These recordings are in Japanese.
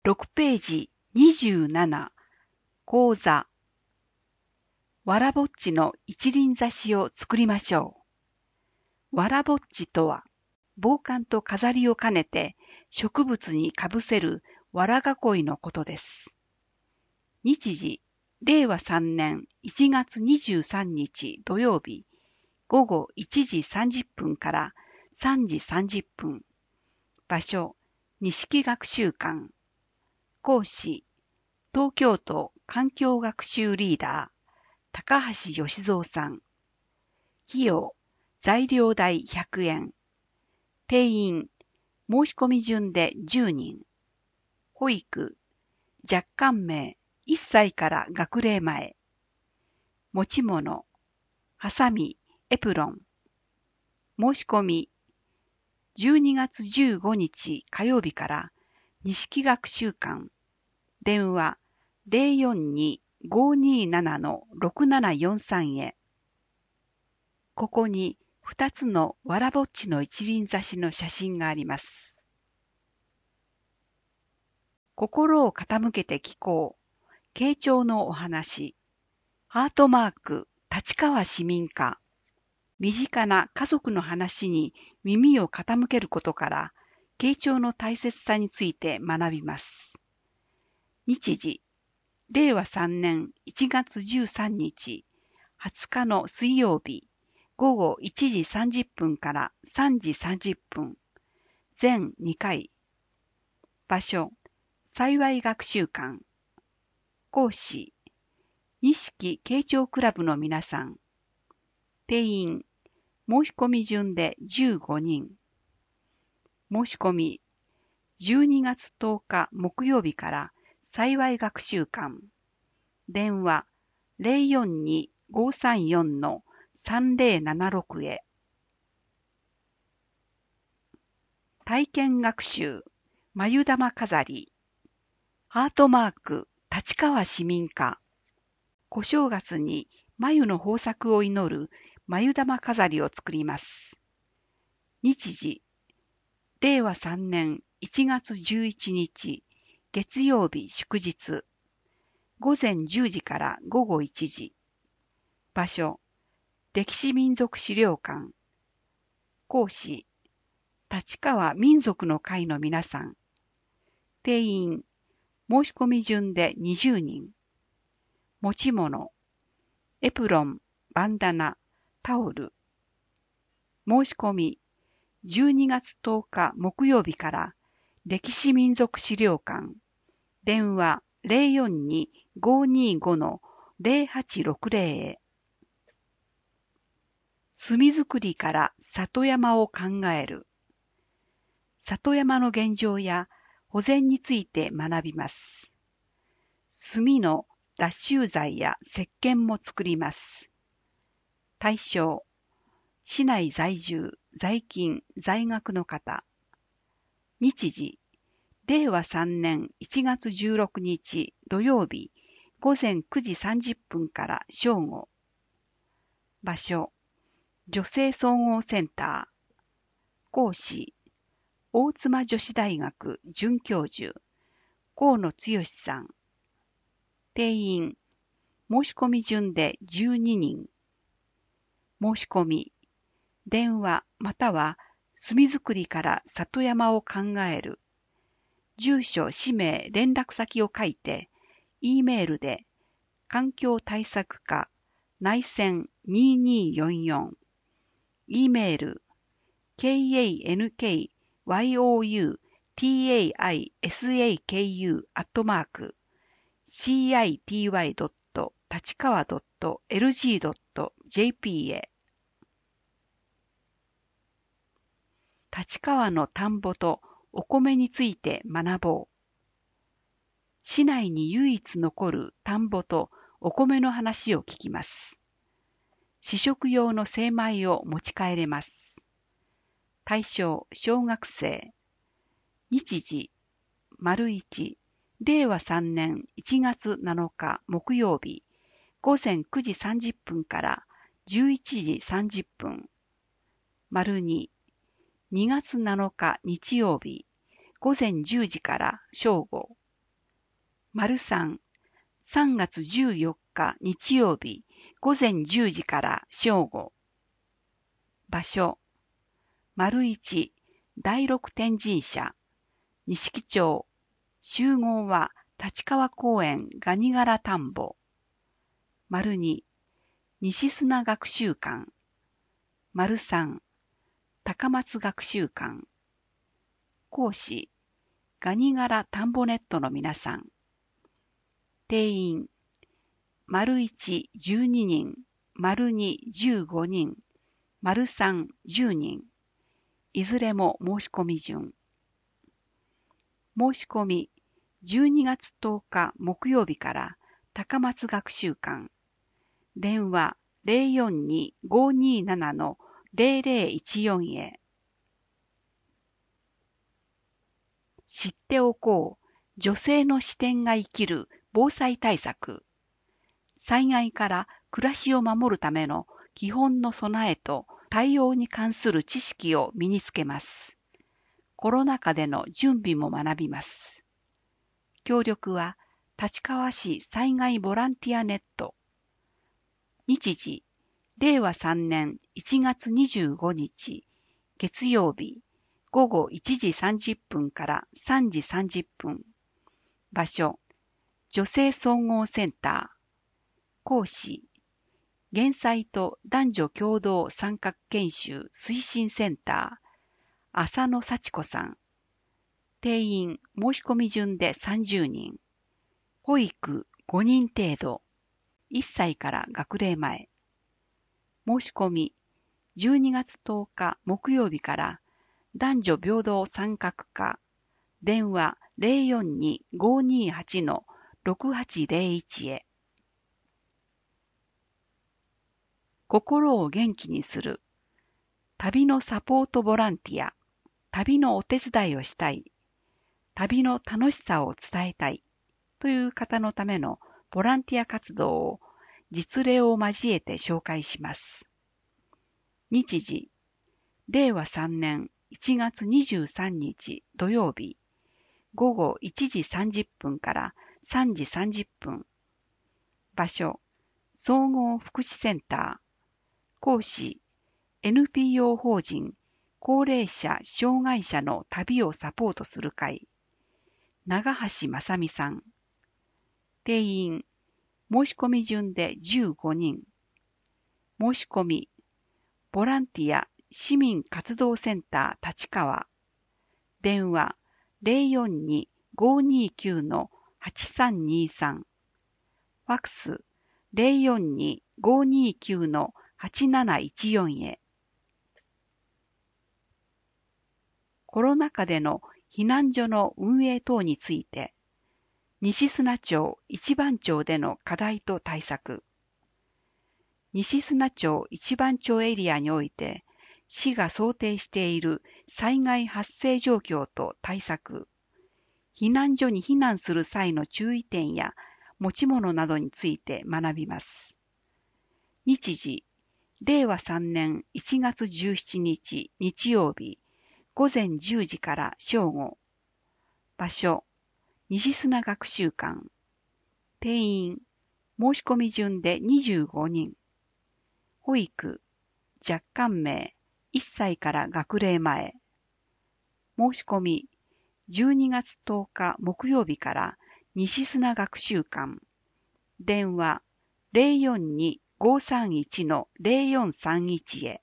6ページ27講座わらぼっちの一輪挿しを作りましょう。わらぼっちとは防寒と飾りを兼ねて植物にかぶせるわら囲いのことです。日時令和3年1月23日土曜日午後1時30分から3時30分場所錦学習館講師東京都環境学習リーダー高橋義蔵さん費用材料代100円定員申し込み順で10人保育若干名1歳から学齢前持ち物ハサミエプロン申し込み12月15日火曜日から錦学習館電話 042-527-6743 へここに2つのわらぼっちの一輪挿しの写真があります。心を傾けて聞こう。慶長のお話。ハートマーク、立川市民課。身近な家族の話に耳を傾けることから、慶長の大切さについて学びます。日時、令和3年1月13日、20日の水曜日、午後1時30分から3時30分、全2回。場所、幸学習館。講師、錦慶長クラブの皆さん。定員、申し込み順で15人。申し込み、12月10日木曜日から幸学習館。電話、042-534-3076 へ。体験学習、眉玉飾り。ハートマーク、立川市民課。小正月に眉の豊作を祈る眉玉飾りを作ります。日時、令和3年1月11日、月曜日祝日。午前10時から午後1時。場所、歴史民族資料館。講師、立川民族の会の皆さん。定員、申し込み順で20人。持ち物、エプロン、バンダナ、タオル。申し込み、12月10日木曜日から歴史民族資料館。電話042-525-0860 へ。炭作りから里山を考える。里山の現状や保全について学びます。炭の脱臭剤や石鹸も作ります。対象、市内在住、在勤、在学の方。日時、令和3年1月16日土曜日午前9時30分から正午。場所、女性総合センター。講師、大妻女子大学准教授、河野剛さん。定員、申し込み順で12人。申し込み、電話または炭作りから里山を考える。住所、氏名、連絡先を書いて、E メールで環境対策課内線2244 E メール kanyoutitasaku@city.tachikawa.lg.jp へ。立川の田んぼとお米について学ぼう。市内に唯一残る田んぼとお米の話を聞きます。試食用の精米を持ち帰れます。対象、小学生。日時、1、令和3年1月7日木曜日、午前9時30分から11時30分。2、2月7日日曜日、午前10時から正午。 3、3月14日日曜日午前10時から正午。場所、1、第六天神社、錦町。集合は立川公園ガニ柄田んぼ。2、西砂学習館。3、高松学習館。講師、ガニ柄田んぼネットの皆さん。定員、1、12人、2、15人、3、10人。いずれも申し込み順。申し込み、12月10日木曜日から高松学習館。電話042-527-0014へ。知っておこう。女性の視点が生きる防災対策。災害から暮らしを守るための基本の備えと対応に関する知識を身につけます。コロナ禍での準備も学びます。協力は立川市災害ボランティアネット。日時、令和3年1月25日、月曜日、午後1時30分から3時30分。場所、女性総合センター。講師、減災と男女共同参画研修推進センター、浅野幸子さん。定員申し込み順で30人。保育5人程度。1歳から学齢前。申し込み、12月10日木曜日から男女平等参画課。電話042-528-6801へ。心を元気にする。旅のサポートボランティア。旅のお手伝いをしたい。旅の楽しさを伝えたい。という方のためのボランティア活動を実例を交えて紹介します。日時、令和3年1月23日土曜日、午後1時30分から3時30分。場所、総合福祉センター。講師、NPO 法人高齢者・障害者の旅をサポートする会。長橋正美さん。定員、申し込み順で15人。申し込み、ボランティア市民活動センター立川。電話042-529-8323。ファクス042-529-8714へ。コロナ禍での避難所の運営等について、西砂町一番町での課題と対策。西砂町一番町エリアにおいて、市が想定している災害発生状況と対策、避難所に避難する際の注意点や持ち物などについて学びます。日時、令和3年1月17日日曜日、午前10時から正午。場所、西砂学習館。定員、申し込み順で25人。保育、若干名、1歳から学齢前。申し込み、12月10日木曜日から西砂学習館。電話042-531-0431へ。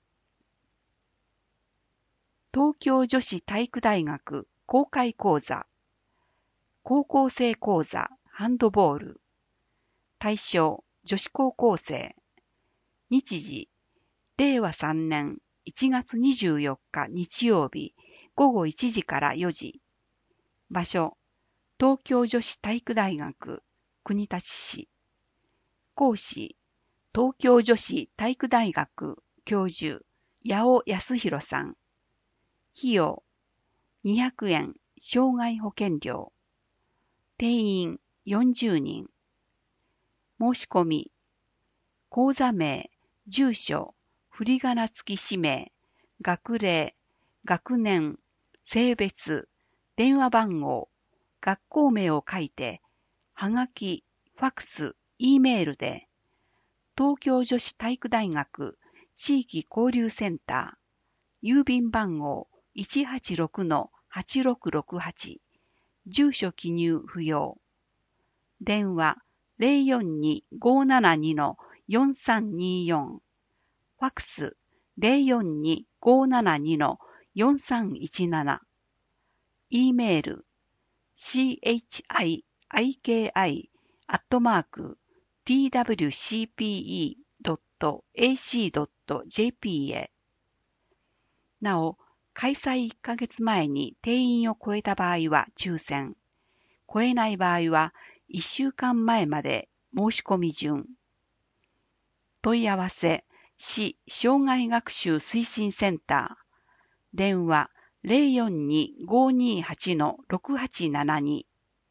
東京女子体育大学公開講座。高校生講座ハンドボール。対象女子高校生。日時、令和3年1月24日日曜日午後1時から4時。場所、東京女子体育大学国立市。講師、東京女子体育大学教授八尾康弘さん。費用、200円障害保険料。定員40人。申し込み、講座名、住所、振り仮名付き氏名、学齢、学年、性別、電話番号、学校名を書いて、 はがき、ファックス、Eメールで、東京女子体育大学地域交流センター、郵便番号 186-8668、住所記入不要。電話 042-572-4324、ファックス 042-572-4317、Eメール chiki.twcpe.ac.jp へ。なお、開催1ヶ月前に定員を超えた場合は抽選、超えない場合は1週間前まで申し込み順。問い合わせ、市障害学習推進センター、電話 042-528-6872。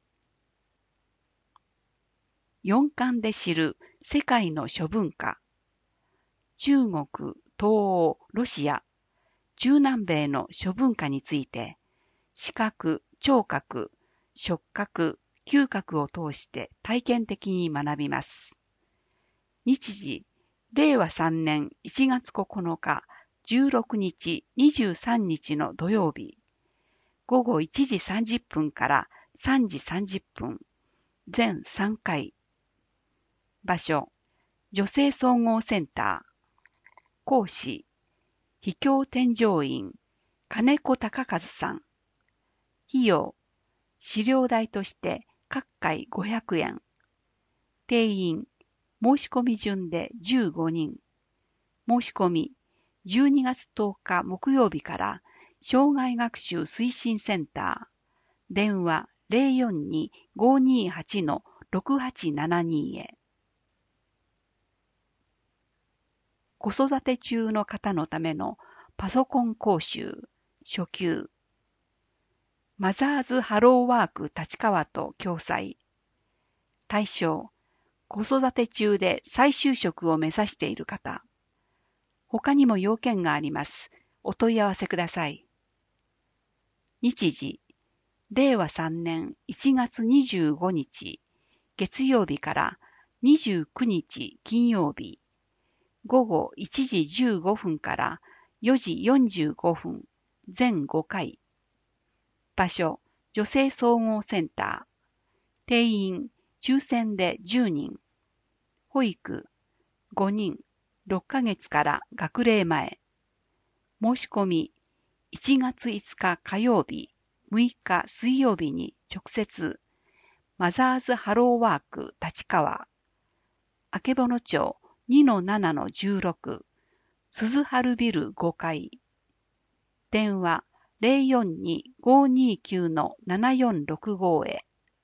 四感で知る世界の諸文化。中国、東欧、ロシア、中南米の諸文化について、視覚、聴覚、触覚、嗅覚を通して体験的に学びます。日時、令和3年1月9日、16日、23日の土曜日、午後1時30分から3時30分、全3回。場所、女性総合センター。講師、秘境添乗員、金子隆和さん。費用、資料代として各回500円。定員、申し込み順で15人。申し込み、12月10日木曜日から障害学習推進センター、電話 042-528-6872 へ。子育て中の方のためのパソコン講習、初級。マザーズハローワーク立川と共催。対象、子育て中で再就職を目指している方。他にも要件があります。お問い合わせください。日時、令和3年1月25日、月曜日から29日金曜日、午後1時15分から4時45分、全5回。場所、女性総合センター。定員、抽選で10人。保育、5人、6ヶ月から学齢前。申し込み、1月5日火曜日、6日水曜日に直接、マザーズハローワーク立川、曙町 2-7-16、鈴春ビル5階。電話 042-529-7465 へ。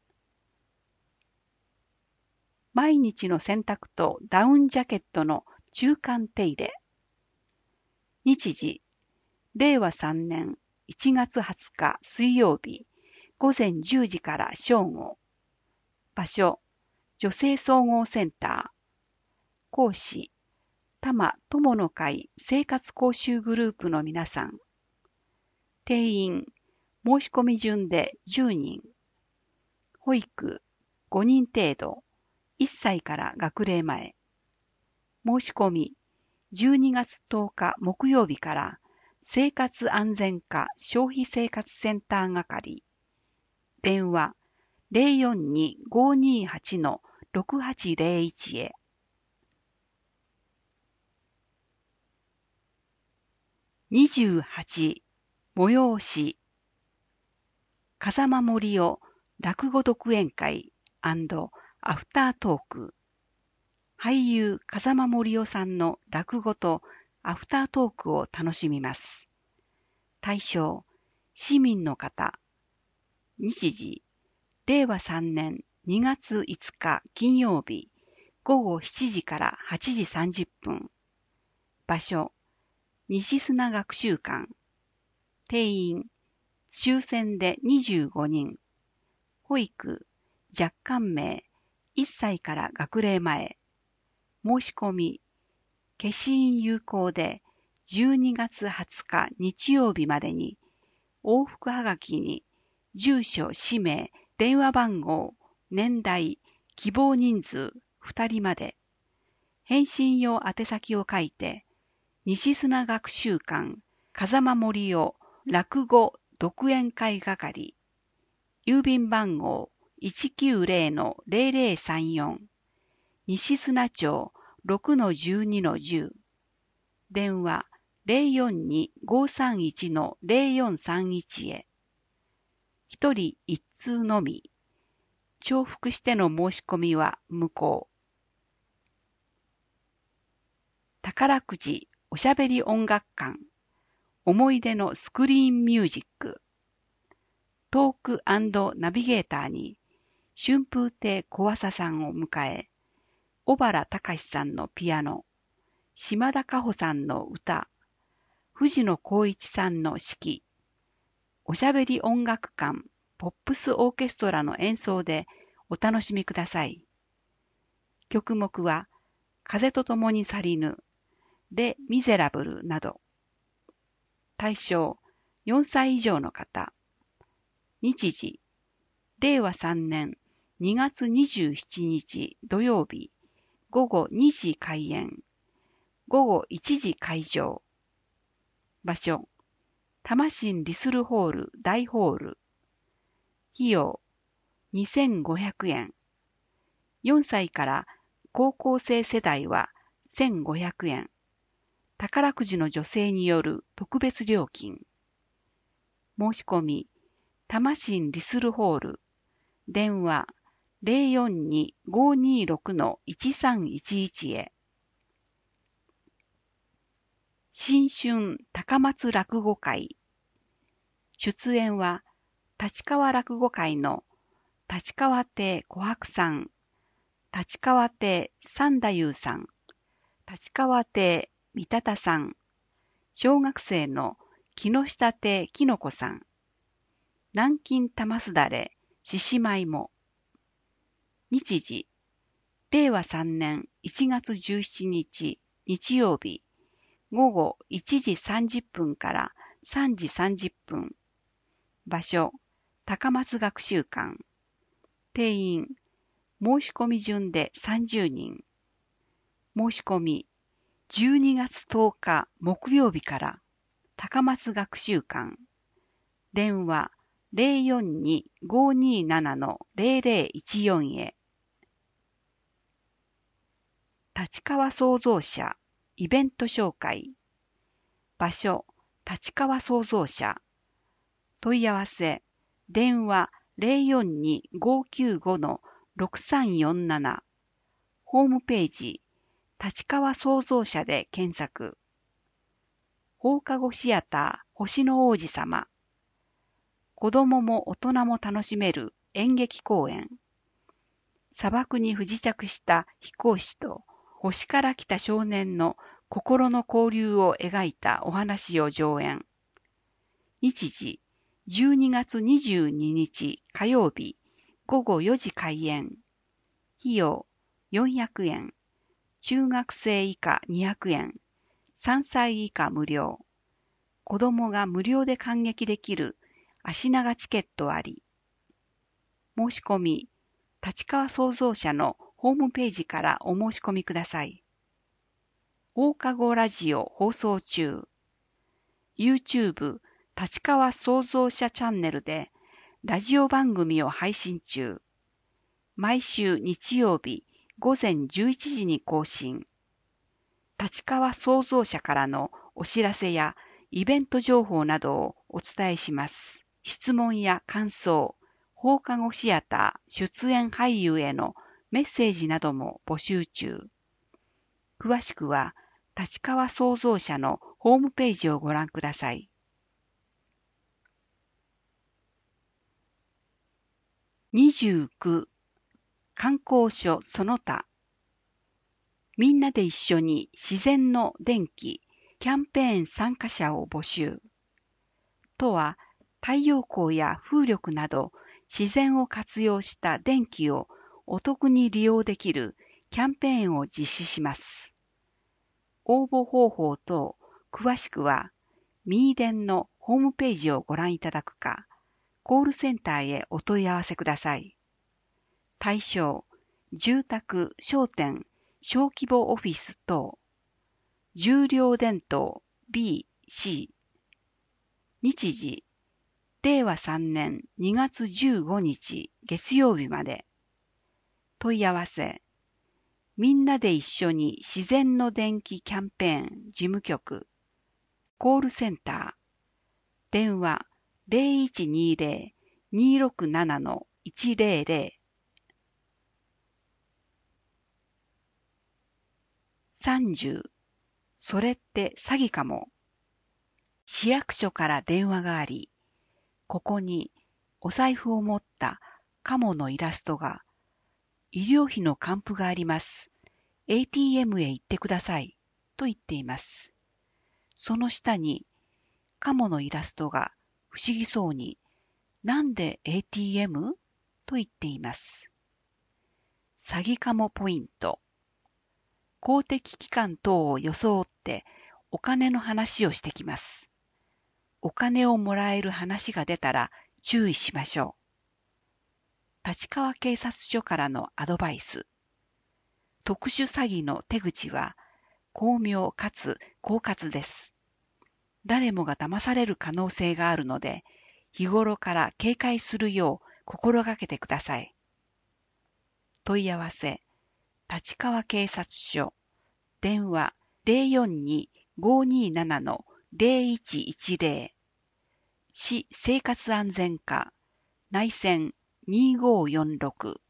毎日の洗濯とダウンジャケットの中間手入れ。日時、令和3年1月20日水曜日、午前10時から正午。場所、女性総合センター。講師、多摩友の会生活講習グループの皆さん。定員、申し込み順で10人。保育、5人程度。1歳から学齢前。申し込み、12月10日木曜日から生活安全課消費生活センター係。電話 042-528-6801 へ。28、催し。風間森夫落語独演会&アフタートーク。俳優風間森夫さんの落語とアフタートークを楽しみます。対象、市民の方。日時、令和3年2月5日金曜日、午後7時から8時30分。場所、西砂学習館。定員、抽選で25人。保育、若干名、1歳から学齢前。申し込み、消印有効で12月20日日曜日までに、往復はがきに住所、氏名、電話番号、 年代、希望人数2人まで、返信用宛先を書いて、西砂学習館、風間森夫落語独演会係、郵便番号 190-0034、西砂町 6-12-10、電話 042-531-0431 へ。一人一通のみ。重複しての申し込みは無効。宝くじおしゃべり音楽館、思い出のスクリーンミュージック、トーク&ナビゲーターに春風亭小朝さんを迎え、小原隆さんのピアノ、島田加穂さんの歌、藤野光一さんの指揮、おしゃべり音楽館ポップスオーケストラの演奏でお楽しみください。曲目は風と共に去りぬ、レ・ミゼラブルなど。対象4歳以上の方。日時令和3年2月27日土曜日午後2時開演、午後1時会場。場所多摩市リスルホール大ホール。費用2500円。4歳から高校生世代は1500円。宝くじの女性による特別料金。申し込み、多摩市リスルホール。電話042-526-1311へ。新春高松落語会。出演は、立川落語会の立川亭小白さん、立川亭三太夫さん、立川亭三田さん、小学生の木下亭きのこさん、南京玉すだれ獅子舞も。日時、令和3年1月17日日曜日、午後1時30分から3時30分。場所、高松学習館。定員、申し込み順で30人。申し込み、12月10日木曜日から高松学習館。電話042-527-0014へ。立川創造社イベント紹介。場所、立川創造社。問い合わせ、電話042-595-6347。ホームページ、立川創造社で検索。放課後シアター星の王子様。子供も大人も楽しめる演劇公演。砂漠に不時着した飛行士と星から来た少年の心の交流を描いたお話を上演。日時、12月22日火曜日午後4時開演。費用400円。中学生以下200円。3歳以下無料。子供が無料で観劇できる足長チケットあり。申し込み、立川創造社のホームページからお申し込みください。放課後ラジオ放送中。YouTube 立川創造社チャンネルでラジオ番組を配信中。毎週日曜日午前11時に更新。立川創造社からのお知らせやイベント情報などをお伝えします。質問や感想、放課後シアター出演俳優へのメッセージなども募集中。詳しくは立川創造社のホームページをご覧ください。29観光所その他。みんなで一緒に自然の電気キャンペーン参加者を募集。とは太陽光や風力など自然を活用した電気をお得に利用できるキャンペーンを実施します。応募方法等詳しくはミーデンのホームページをご覧いただくか、コールセンターへお問い合わせください。 対象、住宅、商店、小規模オフィス等、重量電灯 B、C、日時、令和3年2月15日月曜日まで。問い合わせ、みんなで一緒に自然の電気キャンペーン事務局、コールセンター、電話 0120-267-100。30、それって詐欺かも。市役所から電話があり、ここにお財布を持ったカモのイラストが、医療費の還付があります。ATM へ行ってください。と言っています。その下に、カモのイラストが不思議そうに、なんで ATM? と言っています。詐欺カモポイント。公的機関等を装ってお金の話をしてきます。お金をもらえる話が出たら注意しましょう。立川警察署からのアドバイス。特殊詐欺の手口は巧妙かつ狡猾です。誰もが騙される可能性があるので、日頃から警戒するよう心がけてください。問い合わせ、立川警察署、電話 042-527-0110、市生活安全課、内線2546